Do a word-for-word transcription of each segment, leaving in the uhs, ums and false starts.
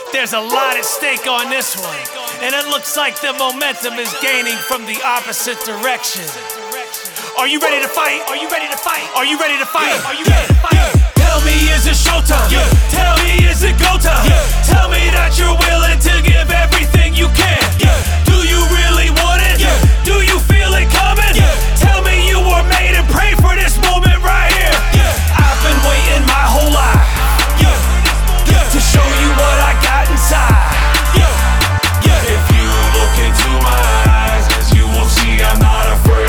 There's a lot at stake on this one, and it looks like the momentum is gaining from the opposite direction. Are you ready to fight? Are you ready to fight? Are you ready to fight? Are you ready to fight? Tell me, is it showtime? Yeah. Tell me, is it go time? Yeah. Tell me that you're willing to give everything you can. Yeah. Do you really want it? Yeah. Do you feel it coming? Yeah. Tell me you were made and pray for this moment right here. Yeah. I've been waiting my whole life, yeah. Yeah. to show you what I got inside. Yeah. Yeah. If you look into my eyes, you will see I'm not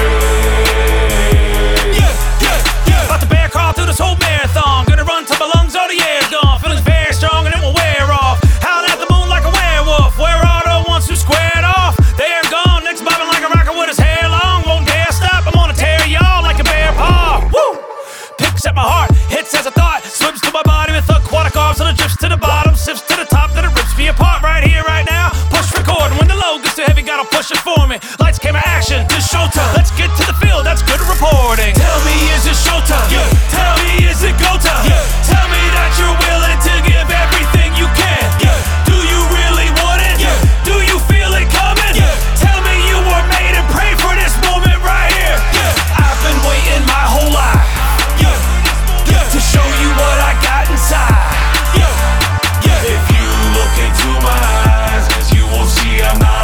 afraid. Yeah. Yeah. Yeah. About to bear crawl through this whole marathon. Gonna run till my lungs all the air's gone. Feelings very strong and it will wear off. Howling at the moon like a werewolf. Where are the ones who squared off? They're gone. Next bobbing like a rocket with his hair long. Won't dare stop. I'm gonna tear y'all like a bear paw. Woo! Picks at my heart. Hits as a thought. Swims to my body with aquatic arms and it drifts to the bottom. Sips to the top. Then it rips me apart right here, right now. Push record. And when the load gets too heavy, gotta push it for me. Lights, camera, action. This showtime. Let's get to the field. That's good reporting. Tell me, is it showtime? Yeah. Tell me, is it go time? Yeah. Tell me that you're willing to give everything you can. Yeah. Do you really want it? Yeah. Do you feel it coming? Yeah. Tell me you were made and pray for this moment right here. Yeah. I've been waiting my whole life, yeah. Yeah. to show you what I got inside. Yeah. Yeah. If you look into my eyes, you will see I'm not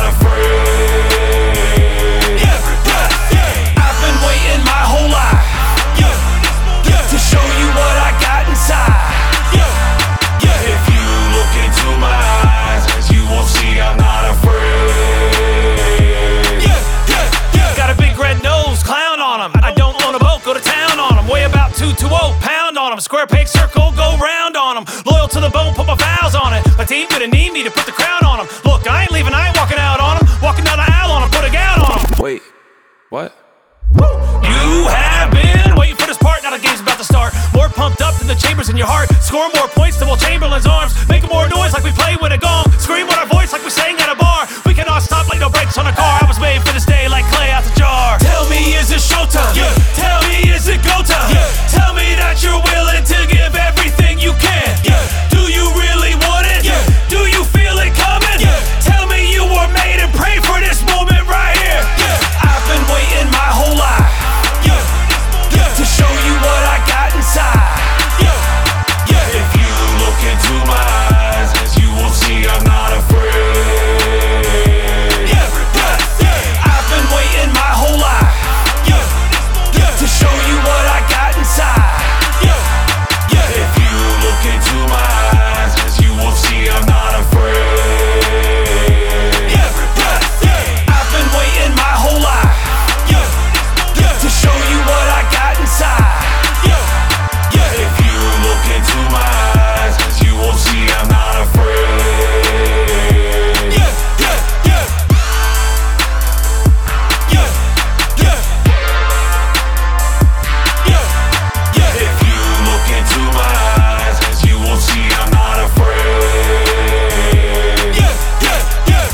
afraid. Yeah. Yeah. Yeah. I've been waiting my whole life, yeah. Yeah. to show you what I got inside. Yeah. Yeah. If you look into my eyes, you will see I'm not afraid. Yeah. Yeah. Yeah. Got a big red nose, clown on him. I don't own a boat, go to town on him. Weigh about two twenty, pound on him. Square peg circle, go round on him. Loyal to the bone, put my vows on it. My team gonna need me to put the crown on him. Look, I ain't leaving, I ain't walking out on him. Walking down the aisle on him, put a gown on him. Wait, what? You have been waiting for this part, now the game's about to start. More pumped up than the chambers in your heart. Score more points than Will Chamberlain's arms. Making more noise like we play with a gong. Scream with our voice like we sang at a bar. We cannot stop like no brakes on a car. I was made for this day like clay out the jar. Tell me, is it showtime? Yeah. Tell me, is it go time? Yeah. Tell me that you're willing to give everything you can. Yeah. Do you really want it? Yeah. Do you feel it coming? Yeah. Tell me you were made and pray for this moment right here. Yeah. I've been waiting my whole life, yeah. Yeah. to show you what I got inside. Yeah. Yeah. If you look into my eyes, you will see I'm not afraid. Yeah. Yeah. Yeah. I've been waiting my whole life, yeah. Yeah. to show you what I got inside. Yeah. Yeah. If you look into my eyes, you will see I'm not afraid. Yeah. Yeah. Yeah. I've been waiting my whole life, yeah. Yeah. to show you what I got inside. Yeah. Yeah. If you look into my eyes, you will see I'm not afraid. Yeah. Yeah. Yeah. Yeah. Yeah. Yeah. Yeah. If you look into my eyes, you will see I'm not afraid. Yeah. Yeah. Yeah.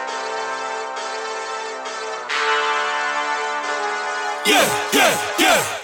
Yeah, yeah, yeah.